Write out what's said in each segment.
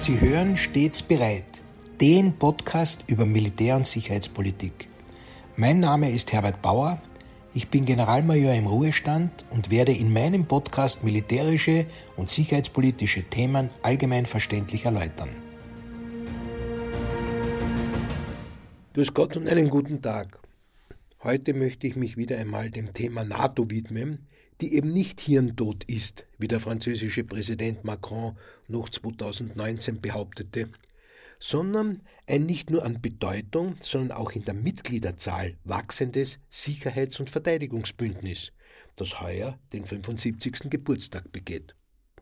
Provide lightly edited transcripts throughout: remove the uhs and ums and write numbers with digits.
Sie hören stets bereit, den Podcast über Militär- und Sicherheitspolitik. Mein Name ist Herbert Bauer, ich bin Generalmajor im Ruhestand und werde in meinem Podcast militärische und sicherheitspolitische Themen allgemein verständlich erläutern. Grüß Gott und einen guten Tag. Heute möchte ich mich wieder einmal dem Thema NATO widmen, die eben nicht hirntot ist, wie der französische Präsident Macron noch 2019 behauptete, sondern ein nicht nur an Bedeutung, sondern auch in der Mitgliederzahl wachsendes Sicherheits- und Verteidigungsbündnis, das heuer den 75. Geburtstag begeht.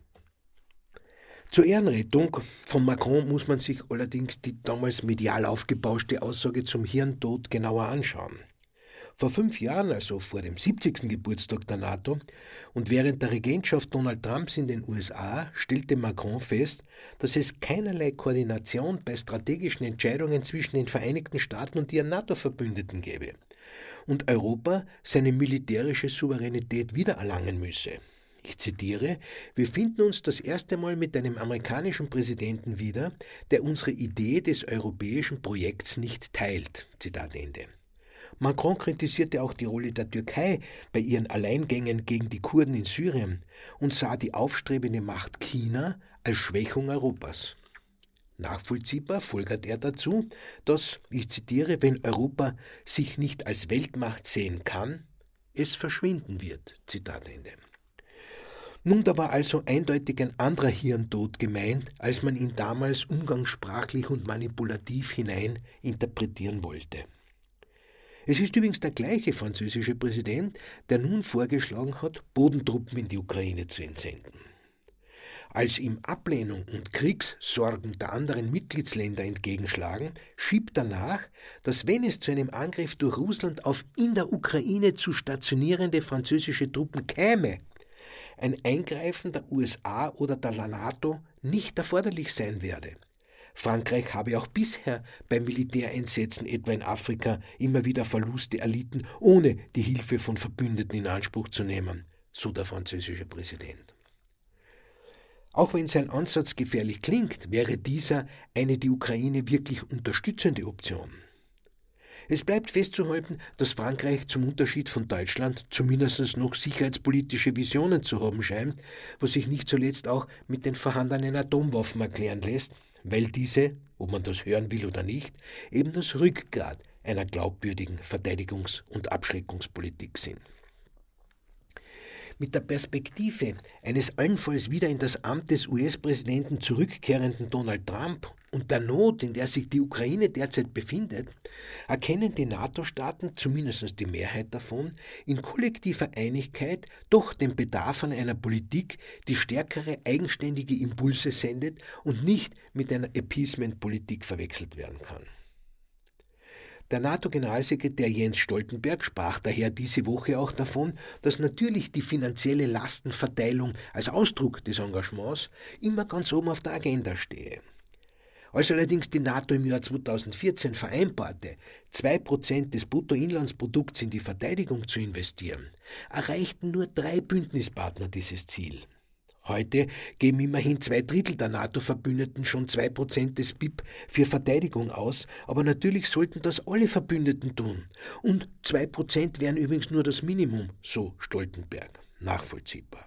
Zur Ehrenrettung von Macron muss man sich allerdings die damals medial aufgebauschte Aussage zum Hirntod genauer anschauen. Vor 5 Jahren, also vor dem 70. Geburtstag der NATO und während der Regentschaft Donald Trumps in den USA, stellte Macron fest, dass es keinerlei Koordination bei strategischen Entscheidungen zwischen den Vereinigten Staaten und ihren NATO-Verbündeten gäbe und Europa seine militärische Souveränität wiedererlangen müsse. Ich zitiere: „Wir finden uns das erste Mal mit einem amerikanischen Präsidenten wieder, der unsere Idee des europäischen Projekts nicht teilt." Zitat Ende. Macron kritisierte auch die Rolle der Türkei bei ihren Alleingängen gegen die Kurden in Syrien und sah die aufstrebende Macht China als Schwächung Europas. Nachvollziehbar folgert er dazu, dass, ich zitiere, wenn Europa sich nicht als Weltmacht sehen kann, es verschwinden wird. Zitat Ende. Nun, da war also eindeutig ein anderer Hirntod gemeint, als man ihn damals umgangssprachlich und manipulativ hinein interpretieren wollte. Es ist übrigens der gleiche französische Präsident, der nun vorgeschlagen hat, Bodentruppen in die Ukraine zu entsenden. Als ihm Ablehnung und Kriegssorgen der anderen Mitgliedsländer entgegenschlagen, schiebt er nach, dass wenn es zu einem Angriff durch Russland auf in der Ukraine zu stationierende französische Truppen käme, ein Eingreifen der USA oder der NATO nicht erforderlich sein werde. Frankreich habe auch bisher bei Militäreinsätzen, etwa in Afrika, immer wieder Verluste erlitten, ohne die Hilfe von Verbündeten in Anspruch zu nehmen, so der französische Präsident. Auch wenn sein Ansatz gefährlich klingt, wäre dieser eine die Ukraine wirklich unterstützende Option. Es bleibt festzuhalten, dass Frankreich zum Unterschied von Deutschland zumindest noch sicherheitspolitische Visionen zu haben scheint, was sich nicht zuletzt auch mit den vorhandenen Atomwaffen erklären lässt, weil diese, ob man das hören will oder nicht, eben das Rückgrat einer glaubwürdigen Verteidigungs- und Abschreckungspolitik sind. Mit der Perspektive eines allenfalls wieder in das Amt des US-Präsidenten zurückkehrenden Donald Trump und der Not, in der sich die Ukraine derzeit befindet, erkennen die NATO-Staaten, zumindest die Mehrheit davon, in kollektiver Einigkeit doch den Bedarf an einer Politik, die stärkere eigenständige Impulse sendet und nicht mit einer Appeasement-Politik verwechselt werden kann. Der NATO-Generalsekretär Jens Stoltenberg sprach daher diese Woche auch davon, dass natürlich die finanzielle Lastenverteilung als Ausdruck des Engagements immer ganz oben auf der Agenda stehe. Als allerdings die NATO im Jahr 2014 vereinbarte, 2% des Bruttoinlandsprodukts in die Verteidigung zu investieren, erreichten nur 3 Bündnispartner dieses Ziel. Heute geben immerhin 2/3 der NATO-Verbündeten schon 2% des BIP für Verteidigung aus, aber natürlich sollten das alle Verbündeten tun. Und 2% wären übrigens nur das Minimum, so Stoltenberg. Nachvollziehbar.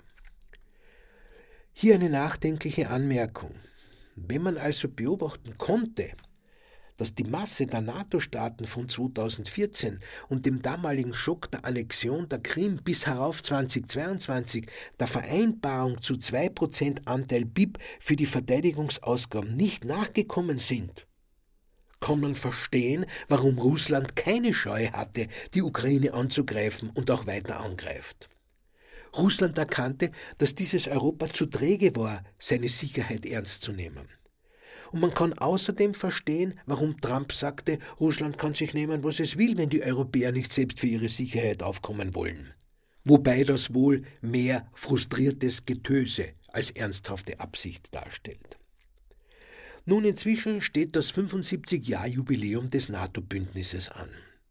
Hier eine nachdenkliche Anmerkung. Wenn man also beobachten konnte, dass die Masse der NATO-Staaten von 2014 und dem damaligen Schock der Annexion der Krim bis herauf 2022 der Vereinbarung zu 2% Anteil BIP für die Verteidigungsausgaben nicht nachgekommen sind, kann man verstehen, warum Russland keine Scheu hatte, die Ukraine anzugreifen und auch weiter angreift. Russland erkannte, dass dieses Europa zu träge war, seine Sicherheit ernst zu nehmen. Und man kann außerdem verstehen, warum Trump sagte, Russland kann sich nehmen, was es will, wenn die Europäer nicht selbst für ihre Sicherheit aufkommen wollen. Wobei das wohl mehr frustriertes Getöse als ernsthafte Absicht darstellt. Nun, inzwischen steht das 75-Jahr-Jubiläum des NATO-Bündnisses an.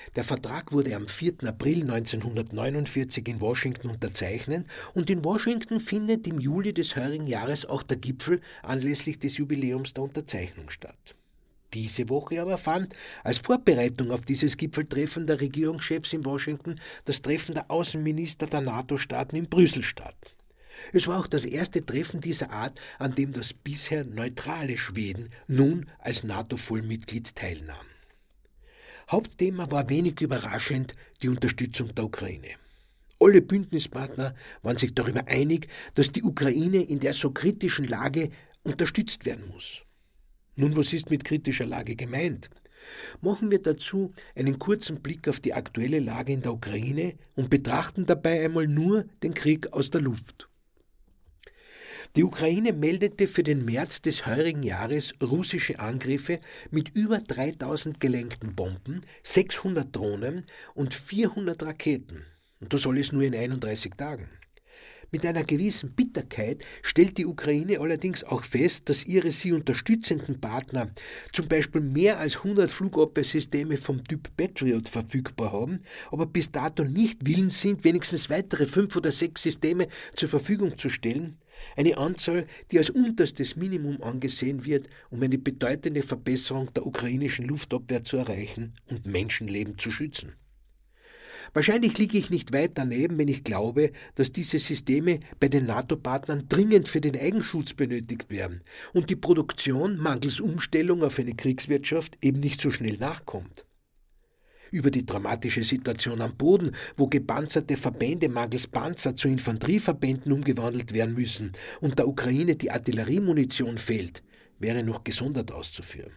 Der Vertrag wurde am 4. April 1949 in Washington unterzeichnet und in Washington findet im Juli des heurigen Jahres auch der Gipfel anlässlich des Jubiläums der Unterzeichnung statt. Diese Woche aber fand als Vorbereitung auf dieses Gipfeltreffen der Regierungschefs in Washington das Treffen der Außenminister der NATO-Staaten in Brüssel statt. Es war auch das erste Treffen dieser Art, an dem das bisher neutrale Schweden nun als NATO-Vollmitglied teilnahm. Hauptthema war wenig überraschend die Unterstützung der Ukraine. Alle Bündnispartner waren sich darüber einig, dass die Ukraine in der so kritischen Lage unterstützt werden muss. Nun, was ist mit kritischer Lage gemeint? Machen wir dazu einen kurzen Blick auf die aktuelle Lage in der Ukraine und betrachten dabei einmal nur den Krieg aus der Luft. Die Ukraine meldete für den März des heurigen Jahres russische Angriffe mit über 3000 gelenkten Bomben, 600 Drohnen und 400 Raketen. Und das alles nur in 31 Tagen. Mit einer gewissen Bitterkeit stellt die Ukraine allerdings auch fest, dass ihre sie unterstützenden Partner zum Beispiel mehr als 100 Flugabwehrsysteme vom Typ Patriot verfügbar haben, aber bis dato nicht willens sind, wenigstens weitere 5 oder 6 Systeme zur Verfügung zu stellen. Eine Anzahl, die als unterstes Minimum angesehen wird, um eine bedeutende Verbesserung der ukrainischen Luftabwehr zu erreichen und Menschenleben zu schützen. Wahrscheinlich liege ich nicht weit daneben, wenn ich glaube, dass diese Systeme bei den NATO-Partnern dringend für den Eigenschutz benötigt werden und die Produktion mangels Umstellung auf eine Kriegswirtschaft eben nicht so schnell nachkommt. Über die dramatische Situation am Boden, wo gepanzerte Verbände mangels Panzer zu Infanterieverbänden umgewandelt werden müssen und der Ukraine die Artilleriemunition fehlt, wäre noch gesondert auszuführen.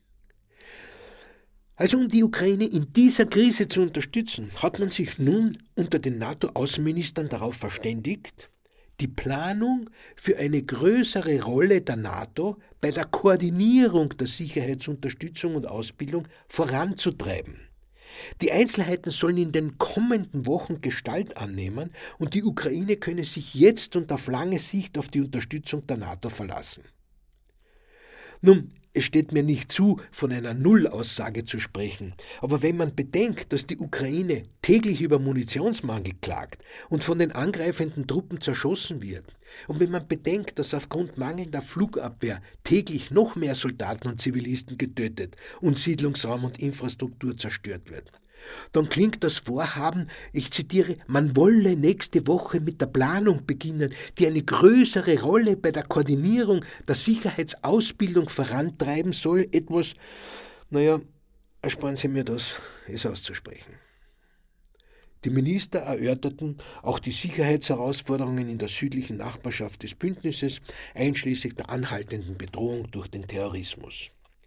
Also um die Ukraine in dieser Krise zu unterstützen, hat man sich nun unter den NATO-Außenministern darauf verständigt, die Planung für eine größere Rolle der NATO bei der Koordinierung der Sicherheitsunterstützung und Ausbildung voranzutreiben. Die Einzelheiten sollen in den kommenden Wochen Gestalt annehmen und die Ukraine könne sich jetzt und auf lange Sicht auf die Unterstützung der NATO verlassen. Nun, es steht mir nicht zu, von einer Nullaussage zu sprechen, aber wenn man bedenkt, dass die Ukraine täglich über Munitionsmangel klagt und von den angreifenden Truppen zerschossen wird, und wenn man bedenkt, dass aufgrund mangelnder Flugabwehr täglich noch mehr Soldaten und Zivilisten getötet und Siedlungsraum und Infrastruktur zerstört wird, dann klingt das Vorhaben, ich zitiere, man wolle nächste Woche mit der Planung beginnen, die eine größere Rolle bei der Koordinierung der Sicherheitsausbildung vorantreiben soll, etwas, ersparen Sie mir das, es auszusprechen. Die Minister erörterten auch die Sicherheitsherausforderungen in der südlichen Nachbarschaft des Bündnisses, einschließlich der anhaltenden Bedrohung durch den Terrorismus.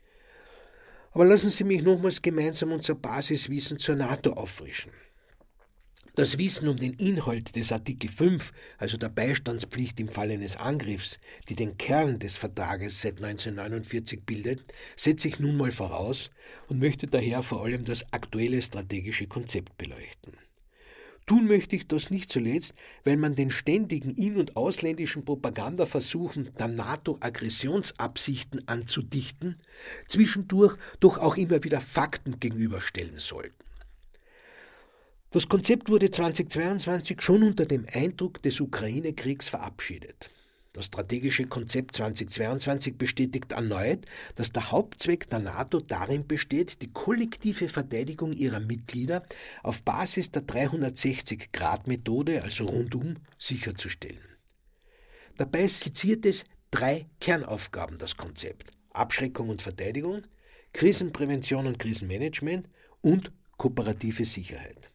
Aber lassen Sie mich nochmals gemeinsam unser Basiswissen zur NATO auffrischen. Das Wissen um den Inhalt des Artikel 5, also der Beistandspflicht im Fall eines Angriffs, die den Kern des Vertrages seit 1949 bildet, setze ich nun mal voraus und möchte daher vor allem das aktuelle strategische Konzept beleuchten. Tun möchte ich das nicht zuletzt, weil man den ständigen in- und ausländischen Propagandaversuchen der NATO-Aggressionsabsichten anzudichten, zwischendurch doch auch immer wieder Fakten gegenüberstellen sollten. Das Konzept wurde 2022 schon unter dem Eindruck des Ukraine-Kriegs verabschiedet. Das strategische Konzept 2022 bestätigt erneut, dass der Hauptzweck der NATO darin besteht, die kollektive Verteidigung ihrer Mitglieder auf Basis der 360-Grad-Methode, also rundum, sicherzustellen. Dabei skizziert es 3 Kernaufgaben, das Konzept: Abschreckung und Verteidigung, Krisenprävention und Krisenmanagement und kooperative Sicherheit.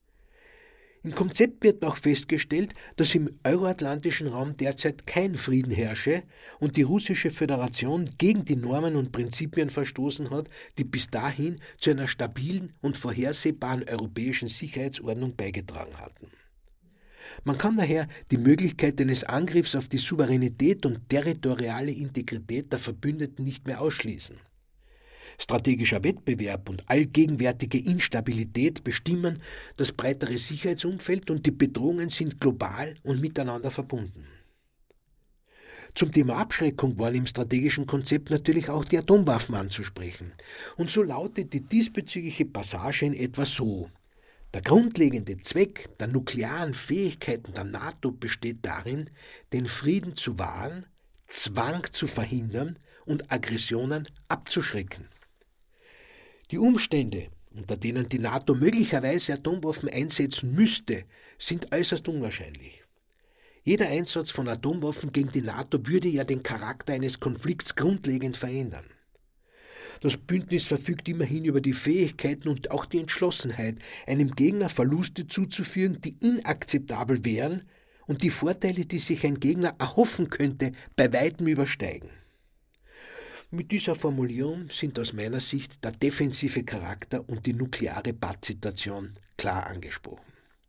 Im Konzept wird auch festgestellt, dass im euroatlantischen Raum derzeit kein Frieden herrsche und die russische Föderation gegen die Normen und Prinzipien verstoßen hat, die bis dahin zu einer stabilen und vorhersehbaren europäischen Sicherheitsordnung beigetragen hatten. Man kann daher die Möglichkeit eines Angriffs auf die Souveränität und territoriale Integrität der Verbündeten nicht mehr ausschließen. Strategischer Wettbewerb und allgegenwärtige Instabilität bestimmen das breitere Sicherheitsumfeld und die Bedrohungen sind global und miteinander verbunden. Zum Thema Abschreckung waren im strategischen Konzept natürlich auch die Atomwaffen anzusprechen. Und so lautet die diesbezügliche Passage in etwa so: Der grundlegende Zweck der nuklearen Fähigkeiten der NATO besteht darin, den Frieden zu wahren, Zwang zu verhindern und Aggressionen abzuschrecken. Die Umstände, unter denen die NATO möglicherweise Atomwaffen einsetzen müsste, sind äußerst unwahrscheinlich. Jeder Einsatz von Atomwaffen gegen die NATO würde ja den Charakter eines Konflikts grundlegend verändern. Das Bündnis verfügt immerhin über die Fähigkeiten und auch die Entschlossenheit, einem Gegner Verluste zuzuführen, die inakzeptabel wären und die Vorteile, die sich ein Gegner erhoffen könnte, bei weitem übersteigen. Mit dieser Formulierung sind aus meiner Sicht der defensive Charakter und die nukleare Pattsituation klar angesprochen.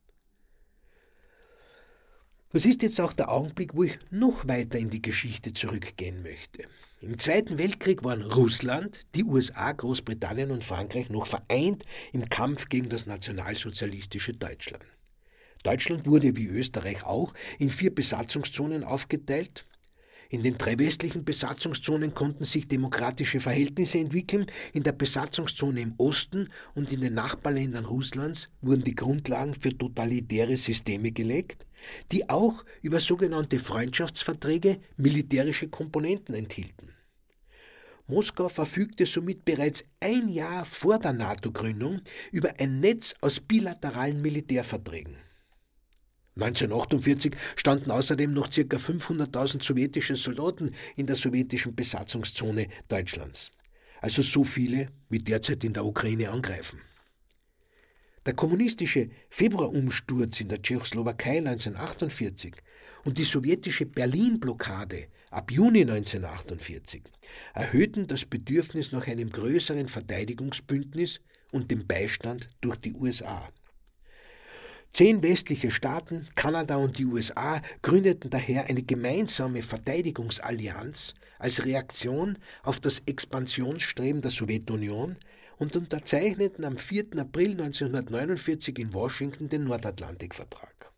Das ist jetzt auch der Augenblick, wo ich noch weiter in die Geschichte zurückgehen möchte. Im Zweiten Weltkrieg waren Russland, die USA, Großbritannien und Frankreich noch vereint im Kampf gegen das nationalsozialistische Deutschland. Deutschland wurde wie Österreich auch in 4 Besatzungszonen aufgeteilt. In den 3 westlichen Besatzungszonen konnten sich demokratische Verhältnisse entwickeln. In der Besatzungszone im Osten und in den Nachbarländern Russlands wurden die Grundlagen für totalitäre Systeme gelegt, die auch über sogenannte Freundschaftsverträge militärische Komponenten enthielten. Moskau verfügte somit bereits ein Jahr vor der NATO-Gründung über ein Netz aus bilateralen Militärverträgen. 1948 standen außerdem noch ca. 500.000 sowjetische Soldaten in der sowjetischen Besatzungszone Deutschlands. Also so viele, wie derzeit in der Ukraine angreifen. Der kommunistische Februarumsturz in der Tschechoslowakei 1948 und die sowjetische Berlin-Blockade ab Juni 1948 erhöhten das Bedürfnis nach einem größeren Verteidigungsbündnis und dem Beistand durch die USA. 10 westliche Staaten, Kanada und die USA, gründeten daher eine gemeinsame Verteidigungsallianz als Reaktion auf das Expansionsstreben der Sowjetunion und unterzeichneten am 4. April 1949 in Washington den Nordatlantikvertrag.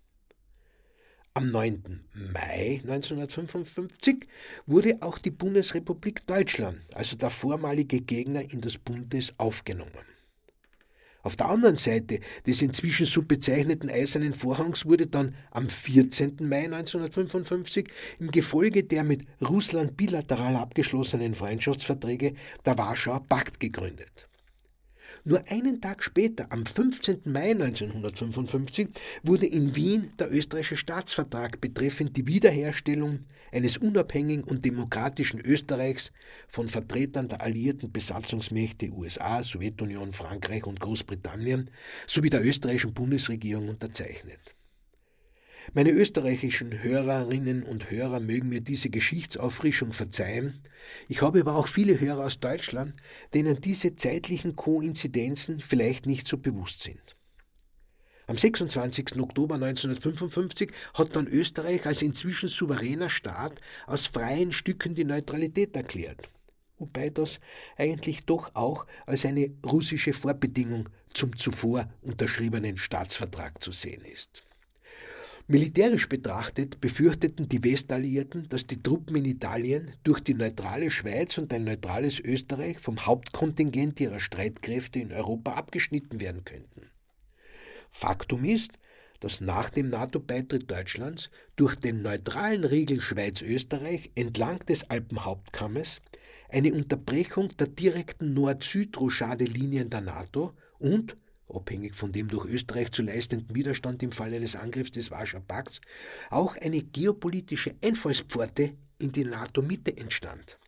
Am 9. Mai 1955 wurde auch die Bundesrepublik Deutschland, also der vormalige Gegner, in das Bündnis aufgenommen. Auf der anderen Seite des inzwischen so bezeichneten Eisernen Vorhangs wurde dann am 14. Mai 1955 im Gefolge der mit Russland bilateral abgeschlossenen Freundschaftsverträge der Warschauer Pakt gegründet. Nur einen Tag später, am 15. Mai 1955, wurde in Wien der österreichische Staatsvertrag betreffend die Wiederherstellung eines unabhängigen und demokratischen Österreichs von Vertretern der alliierten Besatzungsmächte USA, Sowjetunion, Frankreich und Großbritannien sowie der österreichischen Bundesregierung unterzeichnet. Meine österreichischen Hörerinnen und Hörer mögen mir diese Geschichtsauffrischung verzeihen. Ich habe aber auch viele Hörer aus Deutschland, denen diese zeitlichen Koinzidenzen vielleicht nicht so bewusst sind. Am 26. Oktober 1955 hat dann Österreich als inzwischen souveräner Staat aus freien Stücken die Neutralität erklärt, wobei das eigentlich doch auch als eine russische Vorbedingung zum zuvor unterschriebenen Staatsvertrag zu sehen ist. Militärisch betrachtet befürchteten die Westalliierten, dass die Truppen in Italien durch die neutrale Schweiz und ein neutrales Österreich vom Hauptkontingent ihrer Streitkräfte in Europa abgeschnitten werden könnten. Faktum ist, dass nach dem NATO-Beitritt Deutschlands durch den neutralen Riegel Schweiz-Österreich entlang des Alpenhauptkammes eine Unterbrechung der direkten Nord-Süd-Rochade-Linien der NATO und abhängig von dem durch Österreich zu leistenden Widerstand im Fall eines Angriffs des Warschauer Pakts, auch eine geopolitische Einfallspforte in die NATO-Mitte entstand.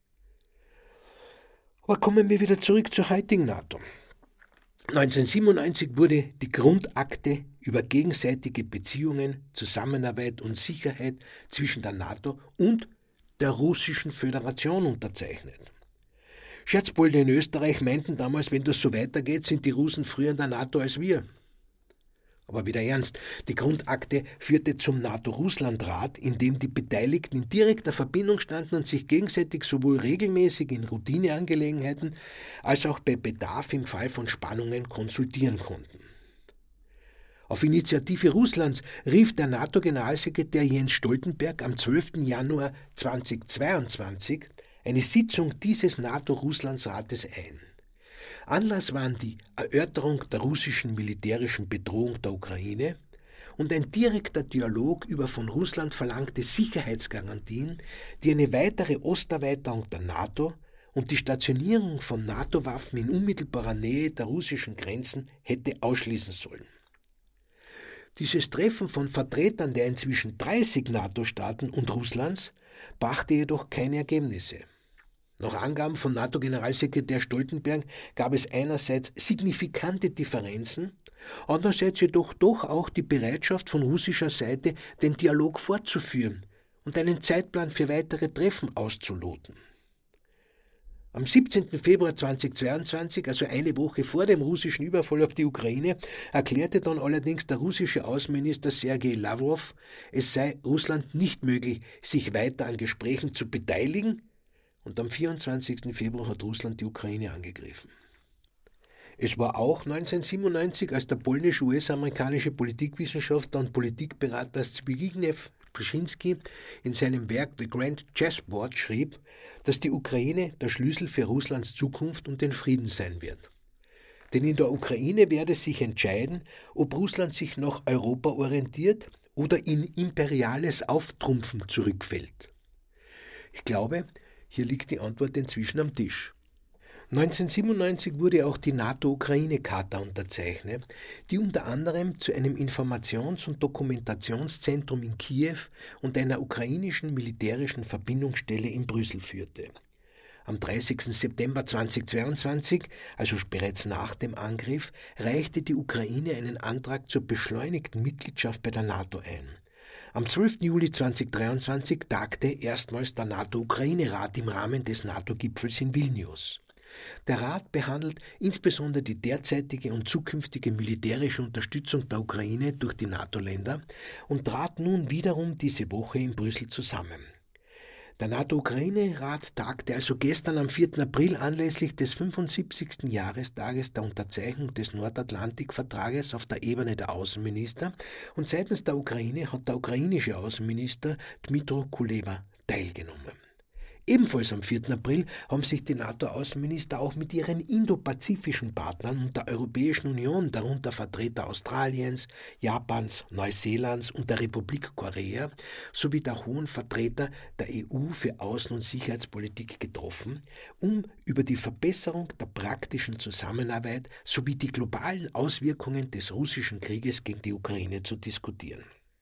Aber kommen wir wieder zurück zur heutigen NATO. 1997 wurde die Grundakte über gegenseitige Beziehungen, Zusammenarbeit und Sicherheit zwischen der NATO und der Russischen Föderation unterzeichnet. Scherzbolde in Österreich meinten damals, wenn das so weitergeht, sind die Russen früher in der NATO als wir. Aber wieder ernst, die Grundakte führte zum NATO-Russland-Rat, in dem die Beteiligten in direkter Verbindung standen und sich gegenseitig sowohl regelmäßig in Routineangelegenheiten als auch bei Bedarf im Fall von Spannungen konsultieren konnten. Auf Initiative Russlands rief der NATO-Generalsekretär Jens Stoltenberg am 12. Januar 2022 eine Sitzung dieses NATO-Russlands-Rates ein. Anlass waren die Erörterung der russischen militärischen Bedrohung der Ukraine und ein direkter Dialog über von Russland verlangte Sicherheitsgarantien, die eine weitere Osterweiterung der NATO und die Stationierung von NATO-Waffen in unmittelbarer Nähe der russischen Grenzen hätte ausschließen sollen. Dieses Treffen von Vertretern der inzwischen 30 NATO-Staaten und Russlands brachte jedoch keine Ergebnisse. Nach Angaben von NATO-Generalsekretär Stoltenberg gab es einerseits signifikante Differenzen, andererseits jedoch doch auch die Bereitschaft von russischer Seite, den Dialog fortzuführen und einen Zeitplan für weitere Treffen auszuloten. Am 17. Februar 2022, also eine Woche vor dem russischen Überfall auf die Ukraine, erklärte dann allerdings der russische Außenminister Sergei Lavrov, es sei Russland nicht möglich, sich weiter an Gesprächen zu beteiligen, und am 24. Februar hat Russland die Ukraine angegriffen. Es war auch 1997, als der polnisch-US-amerikanische Politikwissenschaftler und Politikberater Zbigniew Brzezinski in seinem Werk The Grand Chessboard schrieb, dass die Ukraine der Schlüssel für Russlands Zukunft und den Frieden sein wird. Denn in der Ukraine werde sich entscheiden, ob Russland sich nach Europa orientiert oder in imperiales Auftrumpfen zurückfällt. Ich glaube, hier liegt die Antwort inzwischen am Tisch. 1997 wurde auch die NATO-Ukraine-Charta unterzeichnet, die unter anderem zu einem Informations- und Dokumentationszentrum in Kiew und einer ukrainischen militärischen Verbindungsstelle in Brüssel führte. Am 30. September 2022, also bereits nach dem Angriff, reichte die Ukraine einen Antrag zur beschleunigten Mitgliedschaft bei der NATO ein. Am 12. Juli 2023 tagte erstmals der NATO-Ukraine-Rat im Rahmen des NATO-Gipfels in Vilnius. Der Rat behandelt insbesondere die derzeitige und zukünftige militärische Unterstützung der Ukraine durch die NATO-Länder und trat nun wiederum diese Woche in Brüssel zusammen. Der NATO-Ukraine-Rat tagte also gestern am 4. April anlässlich des 75. Jahrestages der Unterzeichnung des Nordatlantikvertrages auf der Ebene der Außenminister und seitens der Ukraine hat der ukrainische Außenminister Dmytro Kuleba teilgenommen. Ebenfalls am 4. April haben sich die NATO-Außenminister auch mit ihren indopazifischen Partnern und der Europäischen Union, darunter Vertreter Australiens, Japans, Neuseelands und der Republik Korea, sowie der hohen Vertreter der EU für Außen- und Sicherheitspolitik getroffen, um über die Verbesserung der praktischen Zusammenarbeit sowie die globalen Auswirkungen des russischen Krieges gegen die Ukraine zu diskutieren.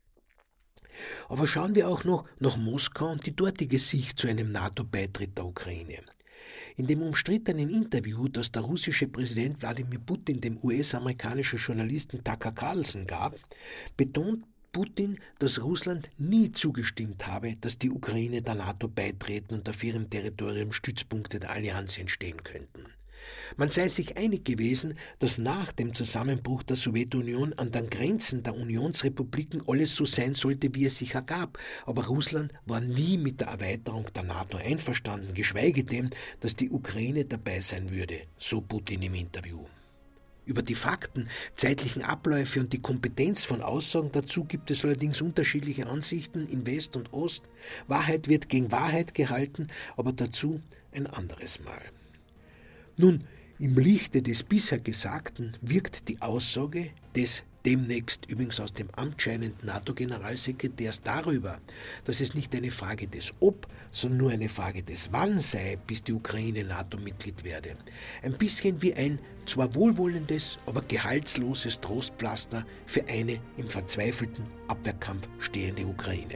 Aber schauen wir auch noch nach Moskau und die dortige Sicht zu einem NATO-Beitritt der Ukraine. In dem umstrittenen Interview, das der russische Präsident Wladimir Putin dem US-amerikanischen Journalisten Tucker Carlson gab, betont Putin, dass Russland nie zugestimmt habe, dass die Ukraine der NATO beitreten und auf ihrem Territorium Stützpunkte der Allianz entstehen könnten. Man sei sich einig gewesen, dass nach dem Zusammenbruch der Sowjetunion an den Grenzen der Unionsrepubliken alles so sein sollte, wie es sich ergab, aber Russland war nie mit der Erweiterung der NATO einverstanden, geschweige denn, dass die Ukraine dabei sein würde, so Putin im Interview. Über die Fakten, zeitlichen Abläufe und die Kompetenz von Aussagen dazu gibt es allerdings unterschiedliche Ansichten in West und Ost. Wahrheit wird gegen Wahrheit gehalten, aber dazu ein anderes Mal. Nun, im Lichte des bisher Gesagten wirkt die Aussage des demnächst übrigens aus dem Amt scheinenden NATO-Generalsekretärs darüber, dass es nicht eine Frage des Ob, sondern nur eine Frage des Wann sei, bis die Ukraine NATO-Mitglied werde. Ein bisschen wie ein zwar wohlwollendes, aber gehaltsloses Trostpflaster für eine im verzweifelten Abwehrkampf stehende Ukraine.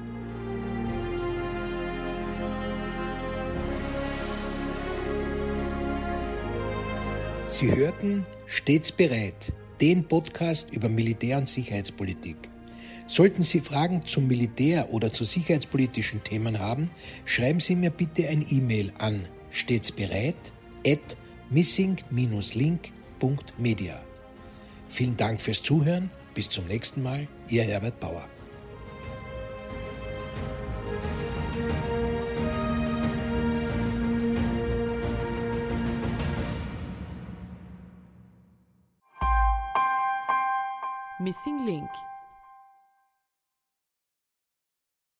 Sie hörten Stets bereit, den Podcast über Militär- und Sicherheitspolitik. Sollten Sie Fragen zum Militär- oder zu sicherheitspolitischen Themen haben, schreiben Sie mir bitte ein E-Mail an stetsbereit@missing-link.media. Vielen Dank fürs Zuhören. Bis zum nächsten Mal. Ihr Herbert Bauer. Missing Link